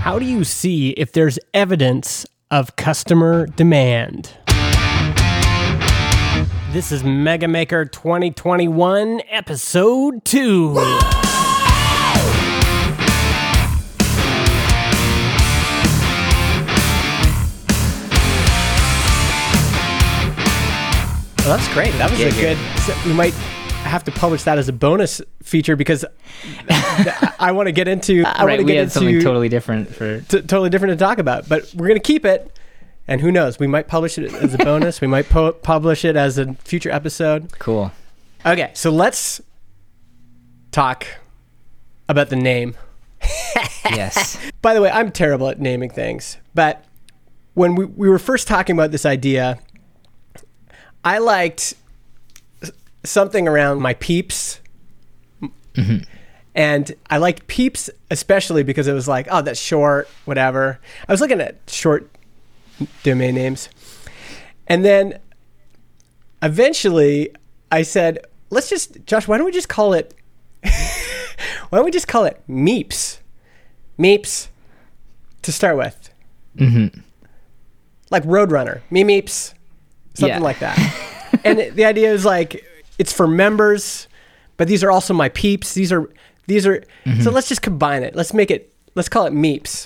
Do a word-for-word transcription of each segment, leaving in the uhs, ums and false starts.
How do you see if there's evidence of customer demand? This is Mega Maker twenty twenty-one, Episode two. Well, that's great. That was yeah, a good... So we might have to publish that as a bonus feature because I want to get into... I right, want to we get had into something totally different for... T- totally different to talk about. But we're going to keep it. And who knows? We might publish it as a bonus. We might po- publish it as a future episode. Cool. Okay, so let's talk about the name. Yes. By the way, I'm terrible at naming things. But when we, we were first talking about this idea... I liked something around my peeps. Mm-hmm. And I liked peeps especially because it was like, oh, that's short, whatever. I was looking at short domain names. And then eventually I said, let's just, Josh, why don't we just call it, why don't we just call it Meeps? Meeps to start with. Mm-hmm. Like Roadrunner. Me Meeps. Something yeah. like that. And it, the idea is like, it's for members, but these are also my peeps. These are, these are, mm-hmm. so let's just combine it. Let's make it, let's call it Meeps.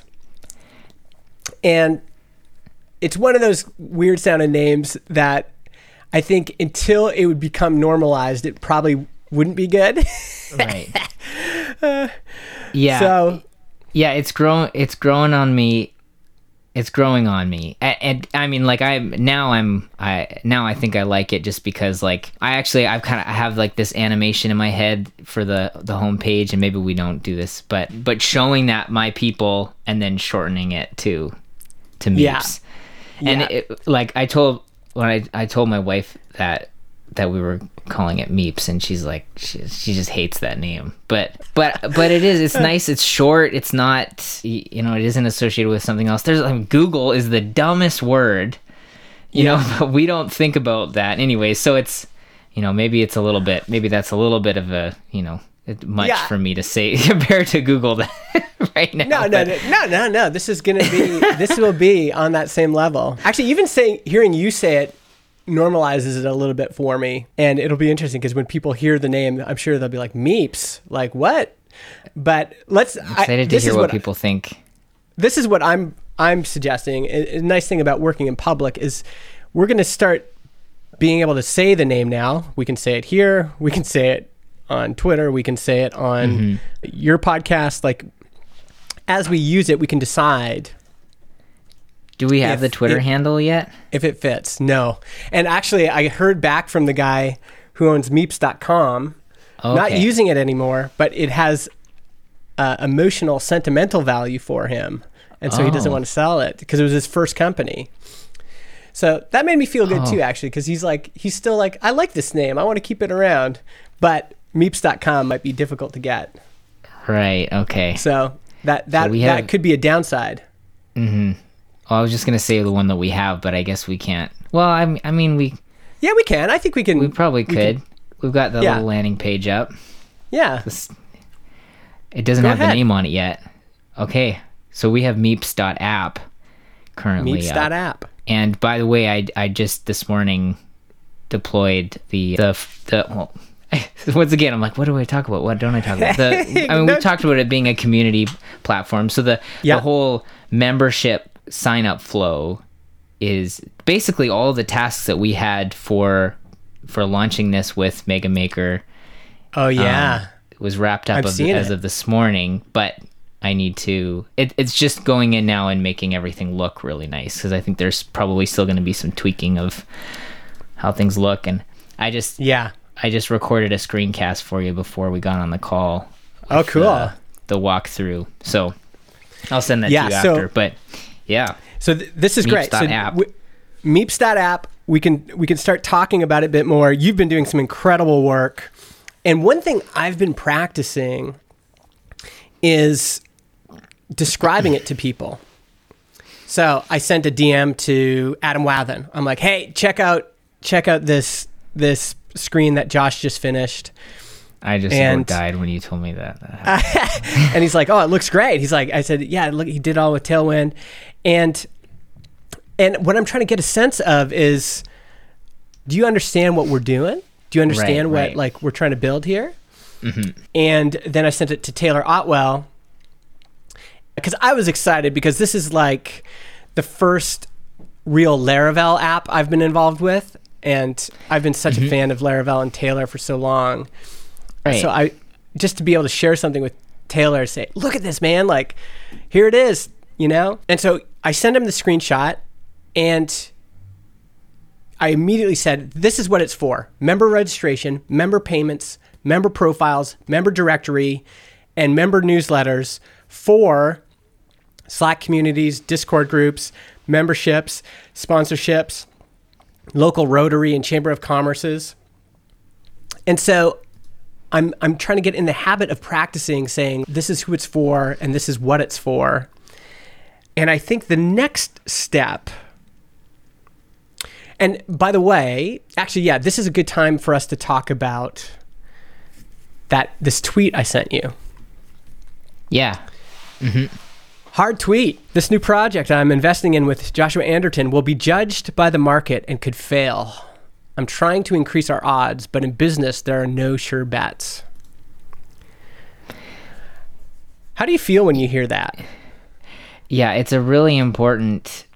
And it's one of those weird sounding names that I think until it would become normalized, it probably wouldn't be good. Right. uh, yeah. So. Yeah, it's growing, it's growing on me. It's growing on me, and, and I mean, like I'm now. I'm I now. I think I like it just because, like, I actually I've kind of I have like this animation in my head for the the homepage, and maybe we don't do this, but but showing that my people and then shortening it to to Meeps, yeah. and yeah. It, like I told when I I told my wife that that we were calling it Meeps, and she's like she she just hates that name, but but but it is it's nice, it's short, it's not, you know, it isn't associated with something else. There's like Google is the dumbest word, you yeah. know, but we don't think about that anyway. So it's, you know, maybe it's a little bit, maybe that's a little bit of a, you know, much yeah. for me to say compared to Google that right now. No, no, no, no, no, no. This is gonna be this will be on that same level. Actually, even saying hearing you say it normalizes it a little bit for me, and it'll be interesting because when people hear the name, I'm sure they'll be like, Meeps, like what? But let's I'm excited I, to hear what, what people I, think. This is what I'm I'm suggesting. A, a nice thing about working in public is we're going to start being able to say the name now. We can say it here, we can say it on Twitter, we can say it on mm-hmm. your podcast. Like as we use it, we can decide. Do we have if, the Twitter if, handle yet? If it fits, no. And actually, I heard back from the guy who owns Meeps dot com, okay. not using it anymore, but it has uh, emotional, sentimental value for him. And so oh. he doesn't want to sell it because it was his first company. So that made me feel good oh. too, actually, because he's like, he's still like, I like this name. I want to keep it around. But Meeps dot com might be difficult to get. Right, okay. So that, that, so that have... could be a downside. Mm-hmm. Well, I was just going to say the one that we have, but I guess we can't. Well, I, I mean, we... Yeah, we can. I think we can... We probably could. We can, We've got the yeah. little landing page up. Yeah. This, it doesn't Go have ahead. the name on it yet. Okay, so we have Meeps dot app currently Meeps dot app. And by the way, I, I just this morning deployed the... the, the well, once again, I'm like, what do I talk about? What don't I talk about? The, I mean, we talked about it being a community platform. So the yep. the whole membership sign up flow is basically all the tasks that we had for for launching this with Mega Maker. Oh yeah, um, it was wrapped up of, as it. of this morning, but I need to. It, it's just going in now and making everything look really nice because I think there's probably still going to be some tweaking of how things look, and I just yeah I just recorded a screencast for you before we got on the call. Oh, cool. The, the walkthrough, so I'll send that yeah, to you so, after, but. Yeah. So th- this is Meeps. great. So app. w- Meeps dot app, we can we can start talking about it a bit more. You've been doing some incredible work. And one thing I've been practicing is describing it to people. So I sent a D M to Adam Wathan. I'm like, "Hey, check out check out this this screen that Josh just finished." I just And- died when you told me that. that happened. And he's like, oh, it looks great. He's like, I said, yeah, look, he did all with Tailwind. And and what I'm trying to get a sense of is, do you understand what we're doing? Do you understand Right, what right. like we're trying to build here? Mhm. And then I sent it to Taylor Otwell because I was excited because this is like the first real Laravel app I've been involved with. And I've been such a fan of Laravel and Taylor for so long. Right. So I just to be able to share something with Taylor, say, look at this, man, like here it is, you know? And so I sent him the screenshot and I immediately said, this is what it's for. Member registration, member payments, member profiles, member directory, and member newsletters for Slack communities, Discord groups, memberships, sponsorships, local Rotary and Chamber of Commerce's. And so I'm I'm trying to get in the habit of practicing saying, this is who it's for and this is what it's for. And I think the next step, and by the way, actually, yeah, this is a good time for us to talk about that this tweet I sent you. Yeah. Hard tweet. This new project I'm investing in with Joshua Anderton will be judged by the market and could fail. I'm trying to increase our odds, but in business, there are no sure bets. How do you feel when you hear that? Yeah, it's a really important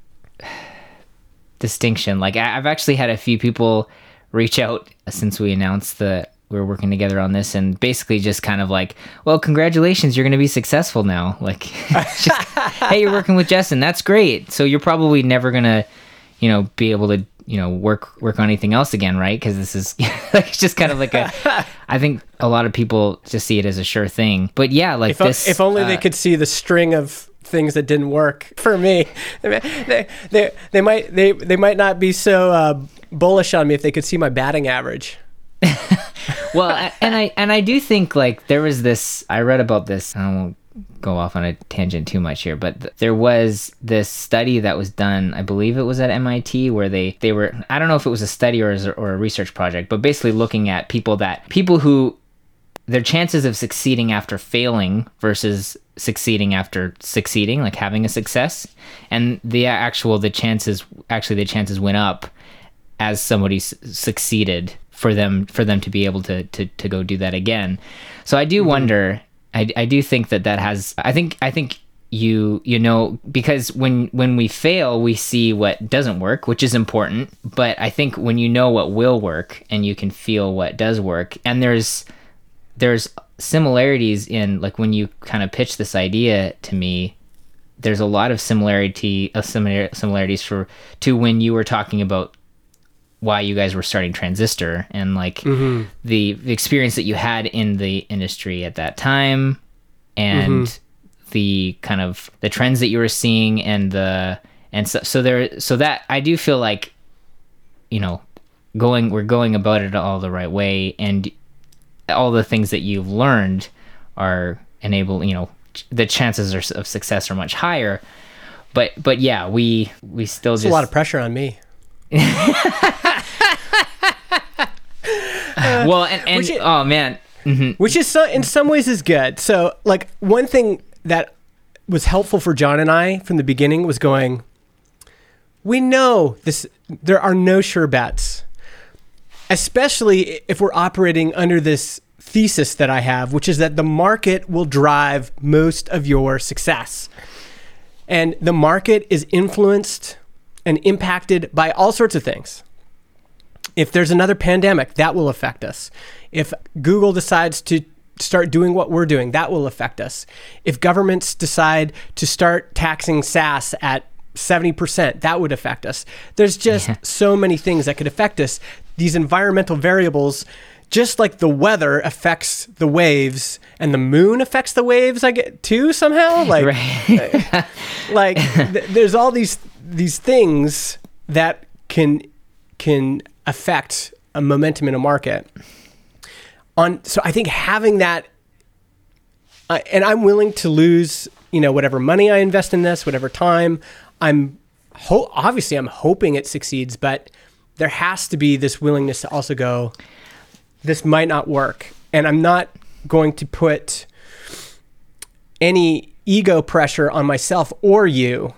distinction. Like I- I've actually had a few people reach out since we announced that we were working together on this, and basically just kind of like, well, congratulations, you're going to be successful now. Like, just, hey, you're working with Justin. That's great. So you're probably never going to, you know, be able to, you know, work work on anything else again, right? Because this is like it's just kind of like a. I think a lot of people just see it as a sure thing. But yeah, like If, this. if only uh, they could see the string of things that didn't work for me. They, they, they might they, they might not be so uh, bullish on me if they could see my batting average. Well, a- and I and I do think like there was this. I read about this. I won't go off on a tangent too much here, but th- there was this study that was done. I believe it was at M I T where they they were. I don't know if it was a study or a, or a research project, but basically looking at people that people who their chances of succeeding after failing versus succeeding after succeeding, like having a success, and the actual the chances actually the chances went up as somebody s- succeeded for them for them to be able to to to go do that again. So I do wonder. I, I do think that that has. I think I think you you know because when when we fail we see what doesn't work, which is important. But I think when you know what will work and you can feel what does work, and there's there's similarities in like when you kind of pitch this idea to me. There's a lot of similarity of similar similarities for to when you were talking about why you guys were starting Transistor and like Mm-hmm. the, the experience that you had in the industry at that time and Mm-hmm. the kind of the trends that you were seeing and the and so, so there so that I do feel like you know going we're going about it all the right way, and all the things that you've learned are enable you know ch- the chances are, of success are much higher, but but yeah we we still It's just a lot of pressure on me. well and, and Which it- oh man mhm. Which is so, in some ways is good. So like one thing that was helpful for John and I from the beginning was going, we know this, there are no sure bets, especially if we're operating under this thesis that I have, which is that the market will drive most of your success. And the market is influenced and impacted by all sorts of things. If there's another pandemic, that will affect us. If Google decides to start doing what we're doing, that will affect us. If governments decide to start taxing SaaS at seventy percent, that would affect us. There's just Yeah. so many things that could affect us. These environmental variables, just like the weather affects the waves and the moon affects the waves, I get too somehow. Like, Right. like th- there's all these these things that can can affect a momentum in a market. On so I think having that, uh, and I'm willing to lose, you know, whatever money I invest in this, whatever time. I'm ho- obviously I'm hoping it succeeds, but there has to be this willingness to also go, this might not work. And I'm not going to put any ego pressure on myself or you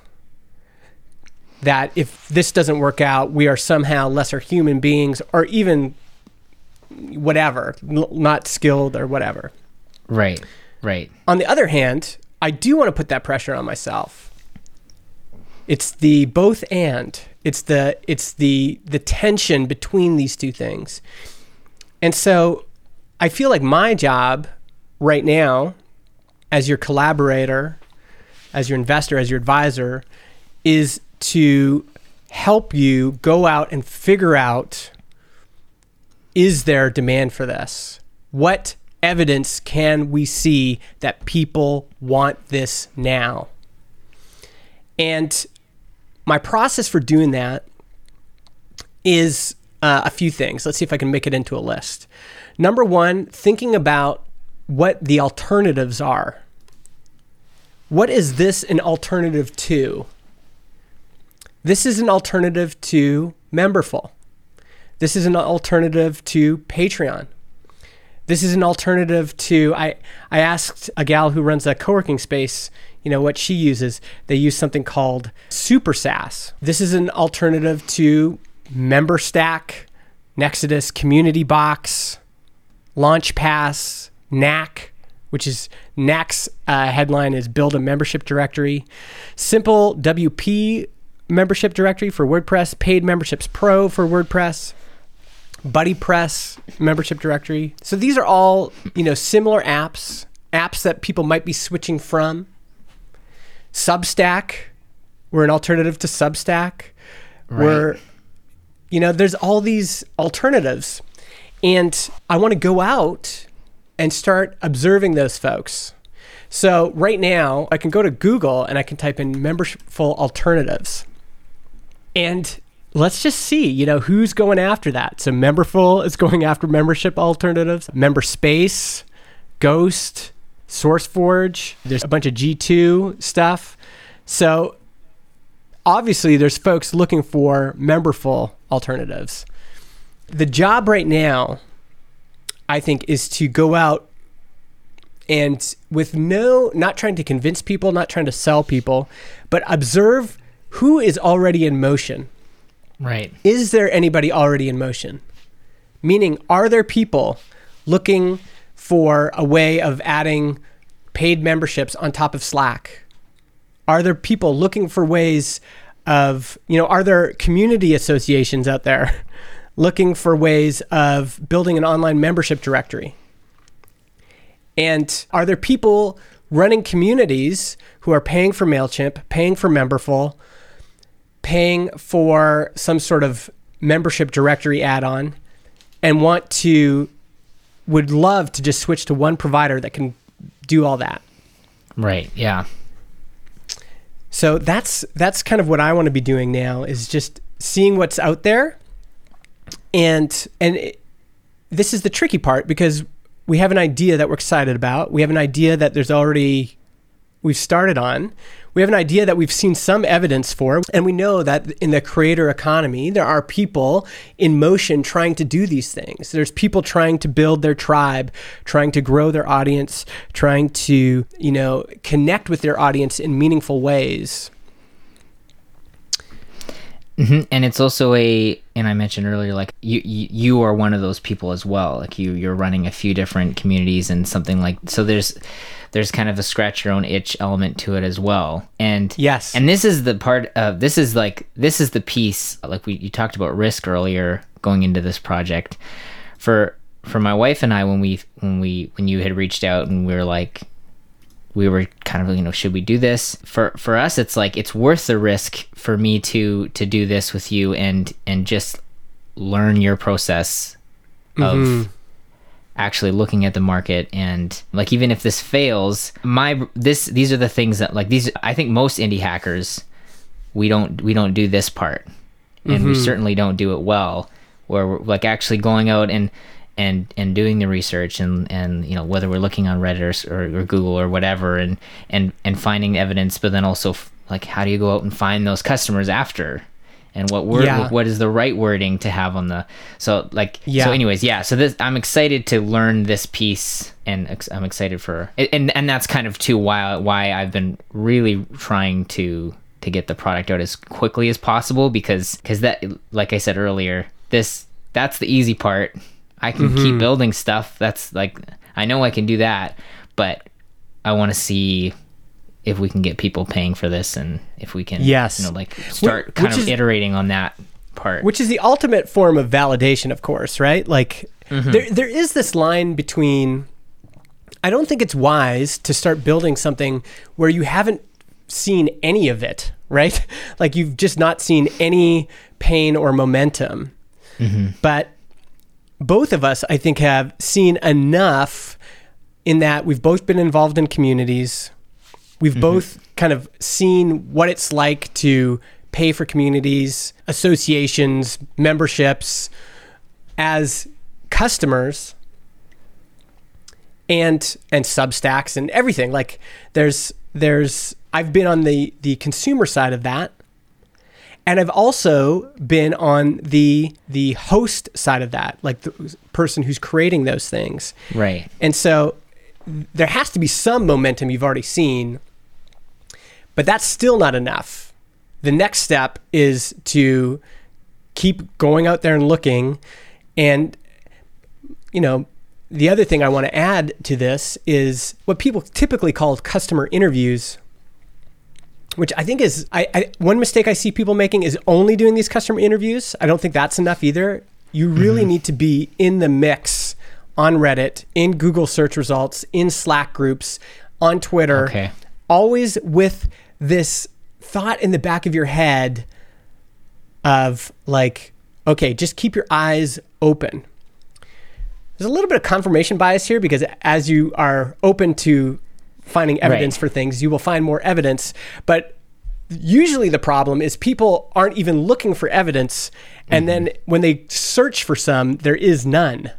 that if this doesn't work out, we are somehow lesser human beings or even whatever, not skilled or whatever. Right, right. On the other hand, I do want to put that pressure on myself. It's the both and. It's the it's the the tension between these two things. And so I feel like my job right now as your collaborator, as your investor, as your advisor, is to help you go out and figure out, is there demand for this? What evidence can we see that people want this now? And my process for doing that is uh, a few things. Let's see if I can make it into a list. Number one, thinking about what the alternatives are. What is this an alternative to? This is an alternative to Memberful. This is an alternative to Patreon. This is an alternative to, I, I asked a gal who runs a co-working space, you know, what she uses. They use something called Super SaaS. This is an alternative to MemberStack, Nexodus, Community Box, LaunchPass, N A C, which is N A C's uh, headline is Build a Membership Directory, Simple W P Membership Directory for WordPress, Paid Memberships Pro for WordPress, BuddyPress Membership Directory. So these are all, you know, similar apps, apps that people might be switching from. Substack, we're an alternative to Substack. Right. We're, you know, there's all these alternatives. And I want to go out and start observing those folks. So right now, I can go to Google and I can type in Memberful alternatives. And let's just see, you know, who's going after that. So Memberful is going after membership alternatives. MemberSpace, Ghost, SourceForge. There's a bunch of G two stuff. So obviously there's folks looking for Memberful alternatives. The job right now, I think, is to go out and with no, not trying to convince people, not trying to sell people, but observe who is already in motion. Right. Is there anybody already in motion? Meaning, are there people looking for a way of adding paid memberships on top of Slack? Are there people looking for ways of, you know, are there community associations out there looking for ways of building an online membership directory? And are there people running communities who are paying for MailChimp, paying for Memberful, paying for some sort of membership directory add-on, and want to, would love to just switch to one provider that can do all that? Right, yeah. So that's that's kind of what I want to be doing now, is just seeing what's out there. And and it, this is the tricky part, because we have an idea that we're excited about. We have an idea that there's already, we've started on. We have an idea that we've seen some evidence for. And we know that in the creator economy, there are people in motion trying to do these things. There's people trying to build their tribe, trying to grow their audience, trying to, you know, connect with their audience in meaningful ways. Mm-hmm. And it's also a, and I mentioned earlier, like you, you, you are one of those people as well. Like you, you're running a few different communities and something like, so there's, there's kind of a scratch your own itch element to it as well. And yes, and this is the part of, this is like, this is the piece, like we, you talked about risk earlier going into this project. For, for my wife and I, when we, when we, when you had reached out and we were like, we were kind of, you know, should we do this? For for us, it's like, it's worth the risk for me to to do this with you and and just learn your process of mm-hmm. actually looking at the market. And like, even if this fails, my this these are the things that, like, these, I think most indie hackers, we don't we don't do this part, and mm-hmm. we certainly don't do it well, where we're like actually going out and and and doing the research, and and you know, whether we're looking on Reddit or, or, or Google or whatever, and and and finding evidence, but then also f- like, how do you go out and find those customers after, and what word Yeah. what is the right wording to have on the so like Yeah. so anyways yeah so this I'm excited to learn this piece, and ex- I'm excited for and and that's kind of too why why I've been really trying to to get the product out as quickly as possible, because because that, like I said earlier, this that's the easy part. I can Mm-hmm. keep building stuff. That's like, I know I can do that, but I want to see if we can get people paying for this, and if we can, Yes. you know, like start Wh- kind which of is- iterating on that part. Which is the ultimate form of validation, of course, right? Like Mm-hmm. there there is this line between, I don't think it's wise to start building something where you haven't seen any of it, right? Like you've just not seen any pain or momentum. Mm-hmm. But both of us, I think, have seen enough in that we've both been involved in communities. We've Mm-hmm. both kind of seen what it's like to pay for communities, associations, memberships as customers, and and Substacks and everything. Like there's there's I've been on the the consumer side of that, and I've also been on the the host side of that, like the person who's creating those things. Right. And so there has to be some momentum you've already seen, but that's still not enough. The next step is to keep going out there and looking. And, you know, the other thing I want to add to this is what people typically call customer interviews, which I think is, I, I one mistake I see people making is only doing these customer interviews. I don't think that's enough either. You really mm-hmm. need to be in the mix on Reddit, in Google search results, in Slack groups, on Twitter, Okay. always with this thought in the back of your head of like, okay, just keep your eyes open. There's a little bit of confirmation bias here, because as you are open to finding evidence Right. for things, you will find more evidence. But usually the problem is people aren't even looking for evidence. And mm-hmm. then when they search for some, there is none.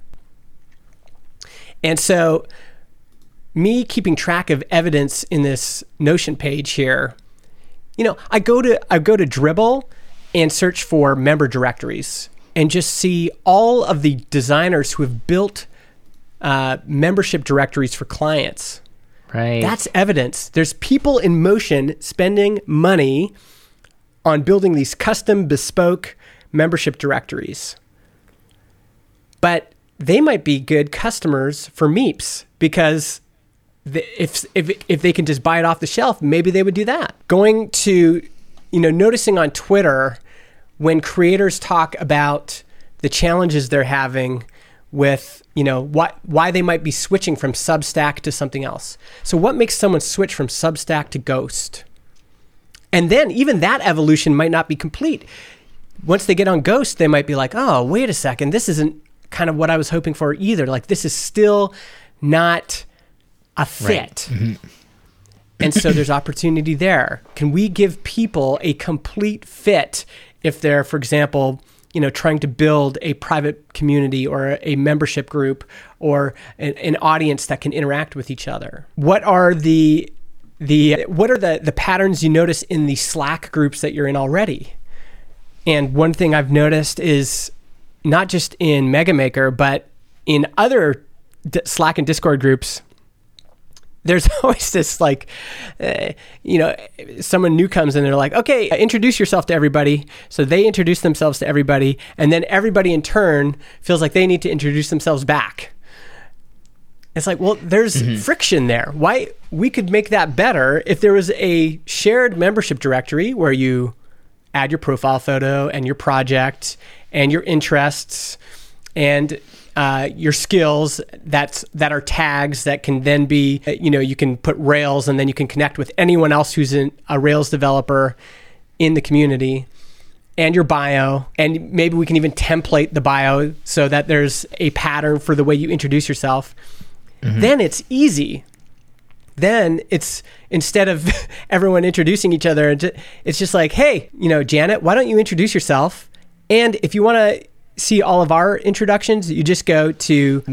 And so me keeping track of evidence in this Notion page here, you know, I go to I go to Dribbble and search for member directories and just see all of the designers who have built uh, membership directories for clients. Right. That's evidence. There's people in motion spending money on building these custom bespoke membership directories. But they might be good customers for Meeps, because the, if if if they can just buy it off the shelf, maybe they would do that. Going to, you know, noticing on Twitter when creators talk about the challenges they're having with, you know, what why they might be switching from Substack to something else. So what makes someone switch from Substack to Ghost? And then even that evolution might not be complete. Once they get on Ghost, they might be like, oh, wait a second, this isn't kind of what I was hoping for either. Like, this is still not a fit. Right. Mm-hmm. And so there's opportunity there. Can we give people a complete fit if they're, for example, you know, trying to build a private community or a membership group or an, an audience that can interact with each other? What are the the what are the the patterns you notice in the Slack groups that you're in already? And one thing I've noticed is not just in MegaMaker, but in other D- Slack and Discord groups, there's always this like, uh, you know, someone new comes and they're like, okay, introduce yourself to everybody. So they introduce themselves to everybody. And then everybody in turn feels like they need to introduce themselves back. It's like, well, there's mm-hmm. friction there. Why? We could make that better if there was a shared membership directory where you add your profile photo and your project and your interests and uh, your skills that's that are tags that can then be, you know, you can put Rails and then you can connect with anyone else who's in, a Rails developer in the community, and your bio. And maybe we can even template the bio so that there's a pattern for the way you introduce yourself. Mm-hmm. Then it's easy. Then it's, instead of everyone introducing each other, it's just like, hey, you know, Janet, why don't you introduce yourself? And if you want to see all of our introductions, you just go to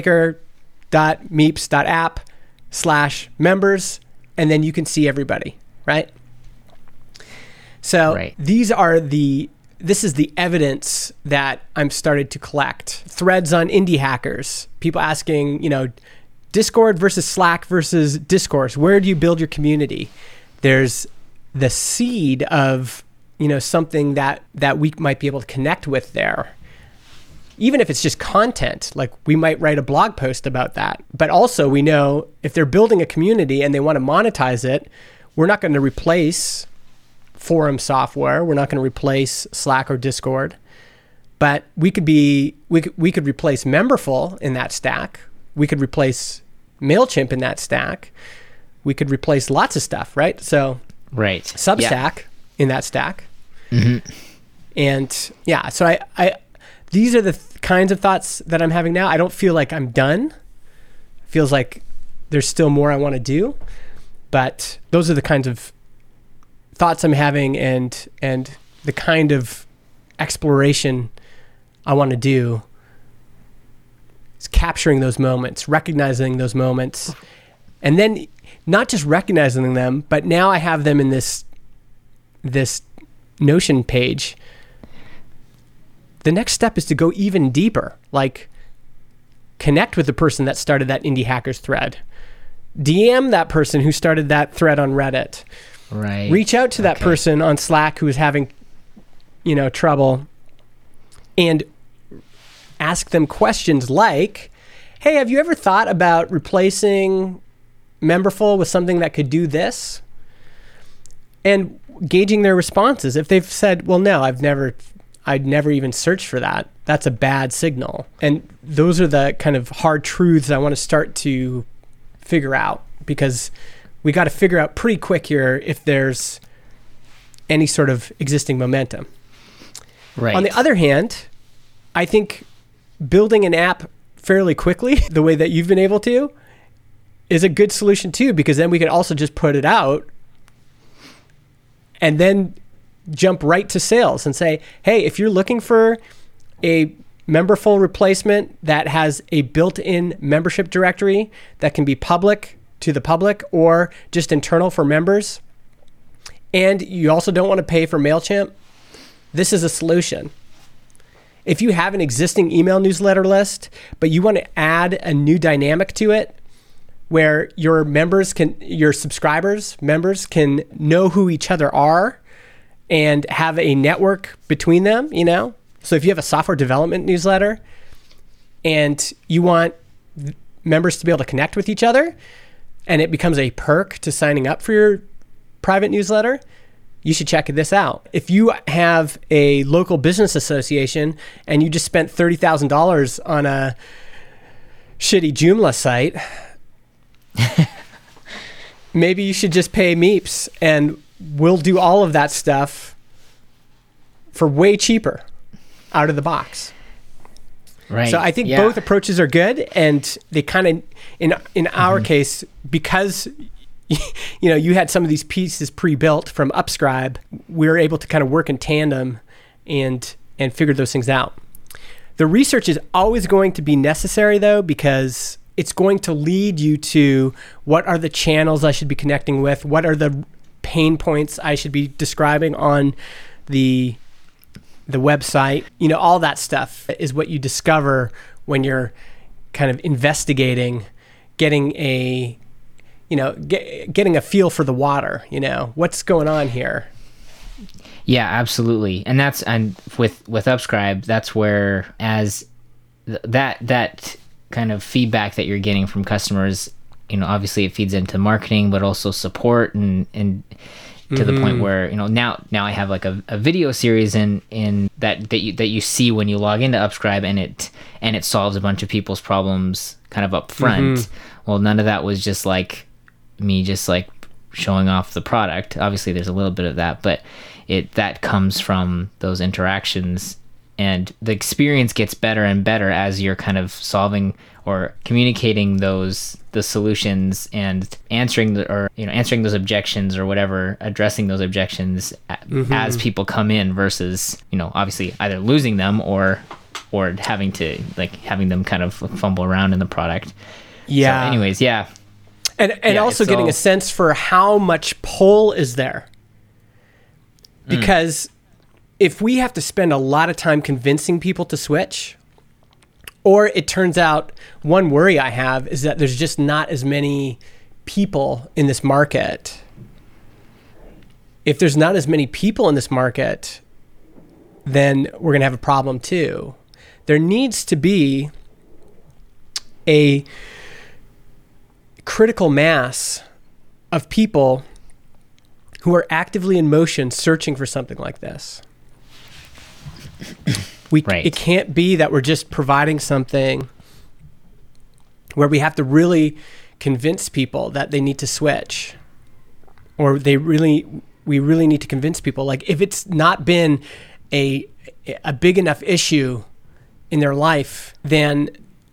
megamaker.meeps.app slash members, and then you can see everybody, right? So right. these are the this is the evidence that I'm started to collect. Threads on indie hackers, people asking, you know, Discord versus Slack versus Discourse. Where do you build your community? There's the seed of, you know, something that, that we might be able to connect with there. Even if it's just content, like we might write a blog post about that. But also we know if they're building a community and they want to monetize it, we're not going to replace forum software. We're not going to replace Slack or Discord. But we could be, we could, we could replace Memberful in that stack. We could replace MailChimp in that stack. We could replace lots of stuff, right? So right. Substack yeah. in that stack. Mm-hmm. And yeah, so I, I these are the th- kinds of thoughts that I'm having now. I don't feel like I'm done. It feels like there's still more I want to do. But those are the kinds of thoughts I'm having and and the kind of exploration I want to do. Is capturing those moments, recognizing those moments, and then not just recognizing them, but now I have them in this this Notion page. The next step is to go even deeper, like connect with the person that started that Indie Hackers thread. D M that person who started that thread on Reddit. Right. Reach out to that okay. person on Slack who is having, you know, trouble, and ask them questions like, hey, have you ever thought about replacing Memberful with something that could do this? And gauging their responses. If they've said, well, no, I've never, I'd never even searched for that, that's a bad signal. And those are the kind of hard truths I want to start to figure out, because we got to figure out pretty quick here if there's any sort of existing momentum. Right. On the other hand, I think building an app fairly quickly, the way that you've been able to, is a good solution too, because then we can also just put it out and then jump right to sales and say, hey, if you're looking for a Memberful replacement that has a built-in membership directory that can be public to the public or just internal for members, and you also don't want to pay for MailChimp, this is a solution. If you have an existing email newsletter list, but you want to add a new dynamic to it where your members can, your subscribers, members can know who each other are and have a network between them, you know? So if you have a software development newsletter and you want members to be able to connect with each other and it becomes a perk to signing up for your private newsletter, you should check this out. If you have a local business association and you just spent thirty thousand dollars on a shitty Joomla site, maybe you should just pay Meeps and we'll do all of that stuff for way cheaper out of the box. Right. So I think yeah. both approaches are good, and they kind of, in in our mm-hmm. case, because you know, you had some of these pieces pre-built from Upscribe, we were able to kind of work in tandem and and figure those things out. The research is always going to be necessary, though, because it's going to lead you to what are the channels I should be connecting with, what are the pain points I should be describing on the the website. You know, all that stuff is what you discover when you're kind of investigating, getting a you know, get, getting a feel for the water, you know, what's going on here. Yeah, absolutely. And that's, and with, with Upscribe, that's where as th- that, that kind of feedback that you're getting from customers, you know, obviously it feeds into marketing, but also support and, and to mm-hmm. the point where, you know, now, now I have like a, a video series in, in that, that you, that you see when you log into Upscribe, and it, and it solves a bunch of people's problems kind of up front. Mm-hmm. Well, none of that was just like me just like showing off the product. Obviously there's a little bit of that, but it that comes from those interactions, and the experience gets better and better as you're kind of solving or communicating those the solutions and answering the, or you know answering those objections or whatever, addressing those objections mm-hmm. as people come in, versus, you know, obviously either losing them or or having to like having them kind of fumble around in the product. Yeah. So anyways, yeah. And and yeah, also getting all... a sense for how much pull is there. Because mm. if we have to spend a lot of time convincing people to switch, or it turns out, one worry I have is that there's just not as many people in this market. If there's not as many people in this market, then we're going to have a problem too. There needs to be a critical mass of people who are actively in motion searching for something like this. We, right. It can't be that we're just providing something where we have to really convince people that they need to switch, or they really, we really need to convince people. Like, if it's not been a a big enough issue in their life, then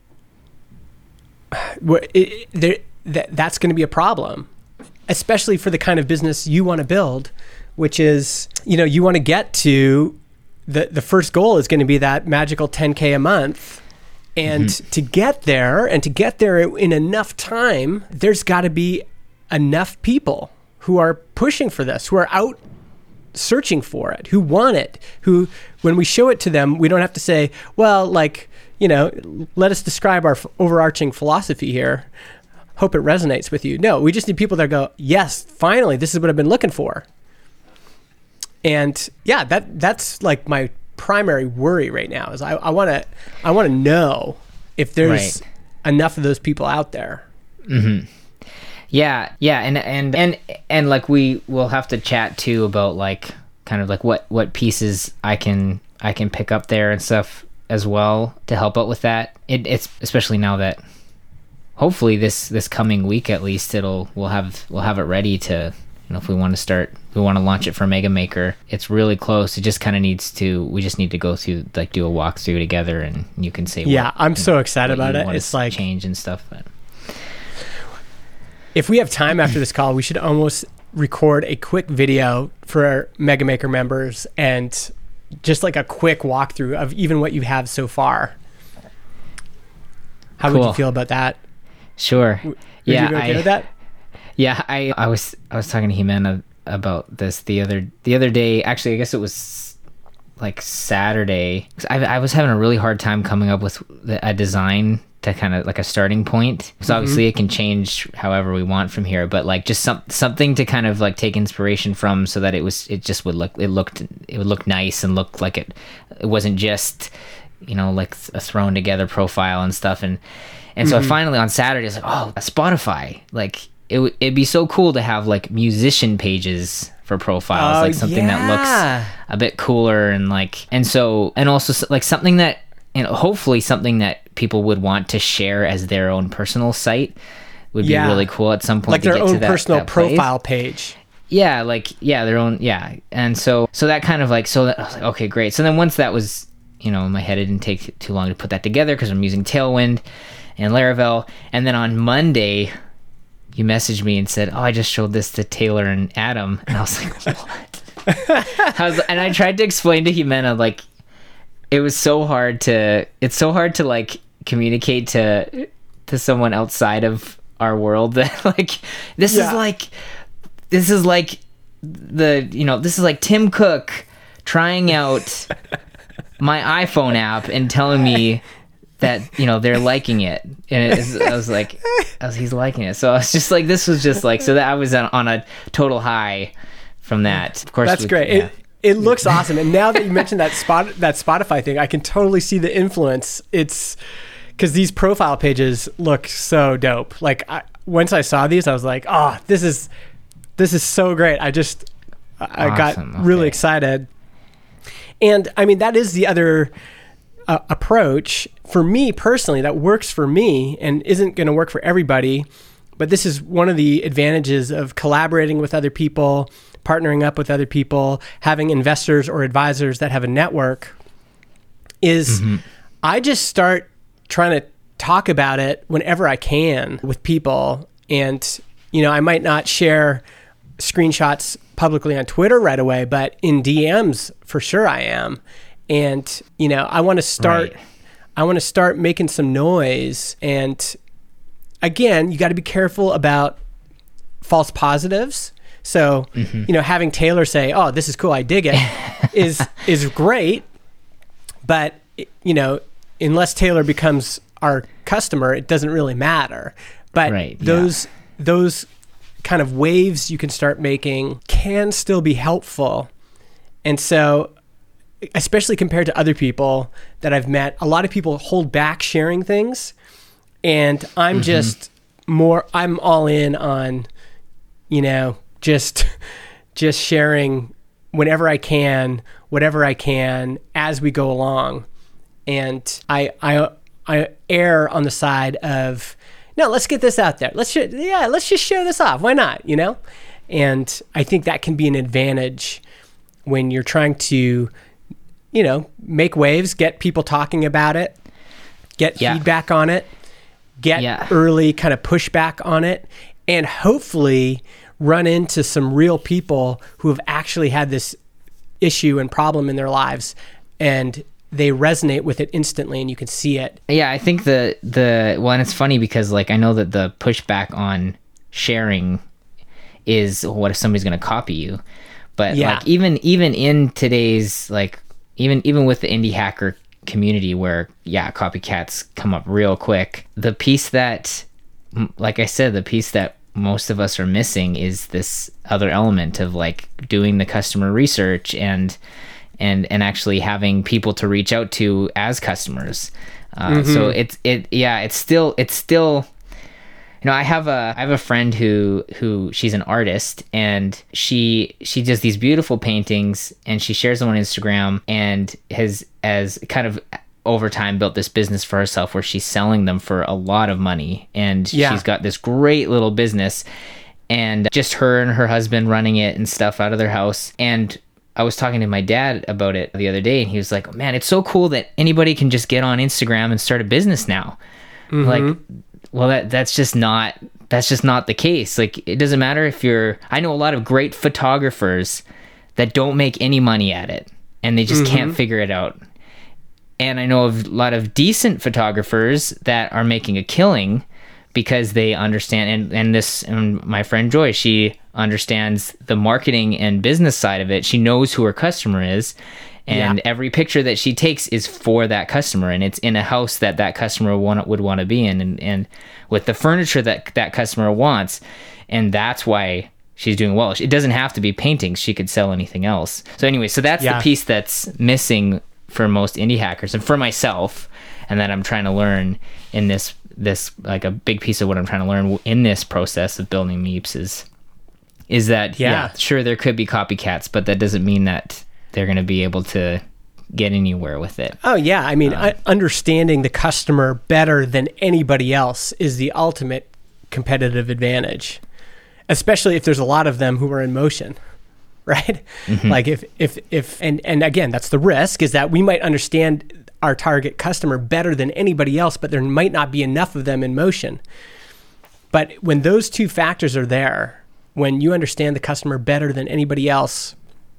it, there, that that's going to be a problem, especially for the kind of business you want to build, which is, you know, you want to get to the the first goal is going to be that magical ten K a month. And mm-hmm. to get there, and to get there in enough time, there's got to be enough people who are pushing for this, who are out searching for it, who want it, who, when we show it to them, we don't have to say, well, like, you know, let us describe our f- overarching philosophy here. Hope it resonates with you. No, we just need people that go, yes, finally, this is what I've been looking for. And yeah, that that's like my primary worry right now is I want to I want to know if there's right. enough of those people out there. Mm-hmm. Yeah, yeah, and and and and like we will have to chat too about like kind of like what what pieces I can I can pick up there and stuff as well to help out with that. It, it's especially now that hopefully this this coming week at least it'll we'll have we'll have it ready to, you know, if we want to start, we want to launch it for Mega Maker. It's really close. It just kind of needs to, we just need to go through, like do a walkthrough together, and you can say, yeah, what, I'm so excited about it. It's like change and stuff. But if we have time after this call, we should almost record a quick video for our Mega Maker members and just like a quick walkthrough of even what you have so far. How cool. would you feel about that? Sure. Would yeah, you be okay I, with that? Yeah, I, I was I was talking to Jimena about this the other the other day. Actually, I guess it was like Saturday. I, I was having a really hard time coming up with a design to kind of like a starting point. So obviously mm-hmm. it can change however we want from here, but like just some something to kind of like take inspiration from, so that it was it just would look it looked it would look nice and look like it it wasn't just, you know, like a thrown together profile and stuff. And and mm-hmm. so finally on Saturday I was like, oh, Spotify, like. It w- it'd be so cool to have like musician pages for profiles, oh, like something yeah. that looks a bit cooler, and like, and so, and also like something that, you know, hopefully something that people would want to share as their own personal site would yeah. be really cool at some point. Like to their get own to that, personal that profile place. page. Yeah, like yeah, their own yeah, and so so that kind of like so that I was like, okay, great. So then once that was, you know, in my head, it didn't take too long to put that together because I'm using Tailwind and Laravel, and then on Monday. You messaged me and said, oh, I just showed this to Taylor and Adam. And I was like, what? I was, and I tried to explain to Jimena, like, it was so hard to, it's so hard to, like, communicate to to someone outside of our world that, like, this yeah. is like, this is like the, you know, this is like Tim Cook trying out my iPhone app and telling me that, you know, they're liking it, and it is, I was like, I was, he's liking it. So I was just like, this was just like, so that I was on, on a total high from that. Of course, that's we, great. Yeah. It it looks awesome, and now that you mentioned that spot that Spotify thing, I can totally see the influence. It's because these profile pages look so dope. Like I, once I saw these, I was like, oh, this is this is so great. I just I awesome. got okay. really excited, and I mean that is the other. Uh, approach for me personally that works for me and isn't going to work for everybody, but this is one of the advantages of collaborating with other people, partnering up with other people, having investors or advisors that have a network, is mm-hmm. I just start trying to talk about it whenever I can with people. And, you know, I might not share screenshots publicly on Twitter right away, but in D Ms for sure I am. And, you know, I want to start, right. I want to start making some noise. And again, you got to be careful about false positives. So, mm-hmm. you know, having Taylor say, "Oh, this is cool, I dig it," is is great. But you know, unless Taylor becomes our customer, it doesn't really matter. But right, those yeah. those kind of waves you can start making can still be helpful. And so, especially compared to other people that I've met, a lot of people hold back sharing things, and I'm mm-hmm. just more I'm all in on, you know, just just sharing whenever I can, whatever I can as we go along. And I I I err on the side of, no, let's get this out there. Let's sh- yeah, let's just show this off. Why not, you know? And I think that can be an advantage when you're trying to, you know, make waves, get people talking about it, get yeah. feedback on it, get yeah. early kind of pushback on it, and hopefully run into some real people who have actually had this issue and problem in their lives, and they resonate with it instantly, and you can see it. Yeah, I think the the well, and it's funny because like I know that the pushback on sharing is, what if somebody's going to copy you? But yeah. like even even in today's like even even with the indie hacker community where yeah copycats come up real quick, the piece that, like I said, the piece that most of us are missing is this other element of like doing the customer research and and and actually having people to reach out to as customers. Uh, mm-hmm. So it's it yeah it's still it's still you know I have a I have a friend who who she's an artist, and she she does these beautiful paintings and she shares them on Instagram, and has as kind of over time built this business for herself where she's selling them for a lot of money, and yeah. she's got this great little business, and just her and her husband running it and stuff out of their house. And I was talking to my dad about it the other day, and he was like, oh, man, it's so cool that anybody can just get on Instagram and start a business now. Mm-hmm. Like, well, that that's just not that's just not the case. Like, it doesn't matter if you're I know a lot of great photographers that don't make any money at it, and they just mm-hmm. can't figure it out. And I know of a lot of decent photographers that are making a killing because they understand, and, and this, and my friend Joy, she understands the marketing and business side of it. She knows who her customer is, and yeah. every picture that she takes is for that customer, and it's in a house that that customer want, would want to be in, and, and with the furniture that that customer wants, and that's why she's doing well. It doesn't have to be paintings. She could sell anything else. So anyway, so that's yeah. the piece that's missing for most indie hackers, and for myself, and that I'm trying to learn in this this like a big piece of what I'm trying to learn in this process of building Meeps is is that yeah, yeah sure there could be copycats, but that doesn't mean that they're going to be able to get anywhere with it. Oh yeah, I mean, um, understanding the customer better than anybody else is the ultimate competitive advantage, especially if there's a lot of them who are in motion. Right? Mm-hmm. Like if, if, if, and, and again, that's the risk, is that we might understand our target customer better than anybody else, but there might not be enough of them in motion. But when those two factors are there, when you understand the customer better than anybody else,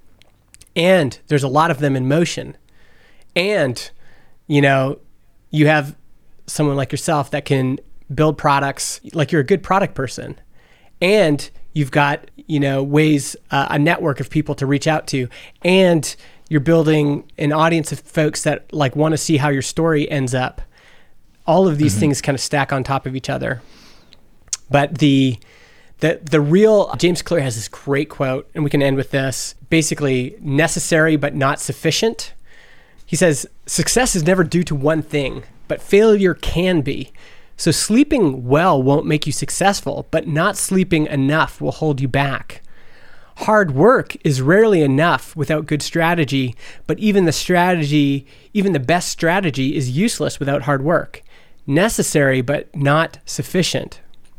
and there's a lot of them in motion, and, you know, you have someone like yourself that can build products, like you're a good product person, and you've got, you know, ways, uh, a network of people to reach out to, and you're building an audience of folks that like want to see how your story ends up. All of these mm-hmm. things kind of stack on top of each other. But the the the real, James Clear has this great quote, and we can end with this, basically, necessary but not sufficient. He says, success is never due to one thing, but failure can be. So sleeping well won't make you successful, but not sleeping enough will hold you back. Hard work is rarely enough without good strategy, but even the strategy, even the best strategy is useless without hard work. Necessary, but not sufficient.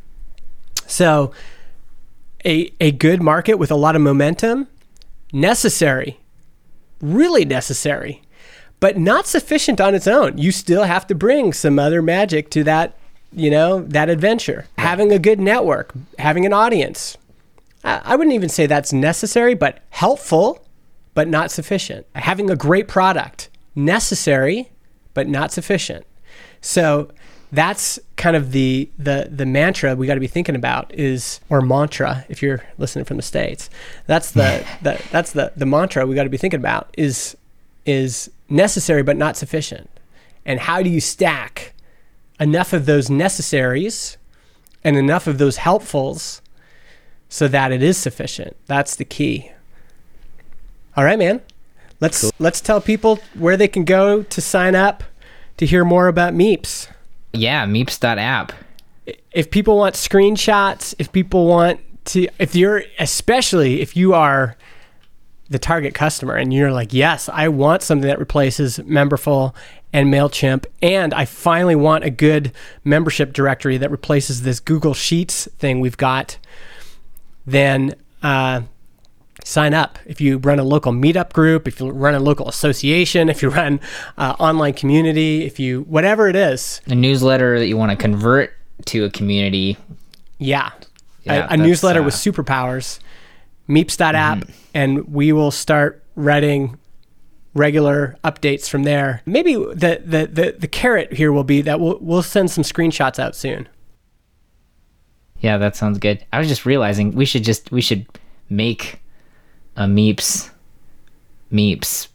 So a, a good market with a lot of momentum, necessary, really necessary, but not sufficient on its own. You still have to bring some other magic to that, you know, that adventure. Having a good network, having an audience. I wouldn't even say that's necessary, but helpful, but not sufficient. Having a great product, necessary, but not sufficient. So that's kind of the the the mantra we got to be thinking about is, or mantra if you're listening from the States. That's the, the that's the the mantra we got to be thinking about is is necessary but not sufficient. And how do you stack enough of those necessaries and enough of those helpfuls so that it is sufficient? That's the key. All right, man. Let's cool. let's tell people where they can go to sign up to hear more about Meeps. Yeah, meeps dot app. If people want screenshots, if people want to, if you're, especially if you are the target customer and you're like, yes, I want something that replaces Memberful and MailChimp, and I finally want a good membership directory that replaces this Google Sheets thing we've got, then uh, sign up. If you run a local meetup group, if you run a local association, if you run uh, online community, if you, whatever it is. A newsletter that you want to convert to a community. Yeah. yeah a, a newsletter uh, with superpowers. meeps dot app, mm-hmm. and we will start writing regular updates from there. Maybe the, the, the, the carrot here will be that we'll, we'll send some screenshots out soon. Yeah, that sounds good. I was just realizing we should just, we should make a Meeps Meeps.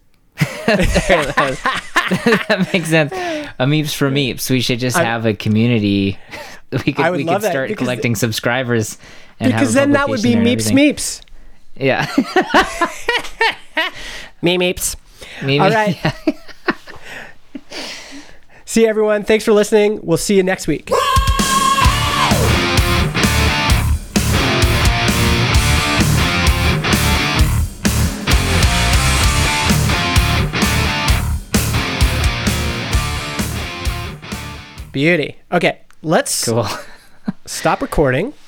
That makes sense. A Meeps for Meeps. We should just I, have a community. We could we could start collecting subscribers. And because have a then that would be Meeps Meeps. Yeah. Me Meeps. Me, All right. Yeah. See you, everyone. Thanks for listening. We'll see you next week. Beauty. Okay, let's cool. stop recording.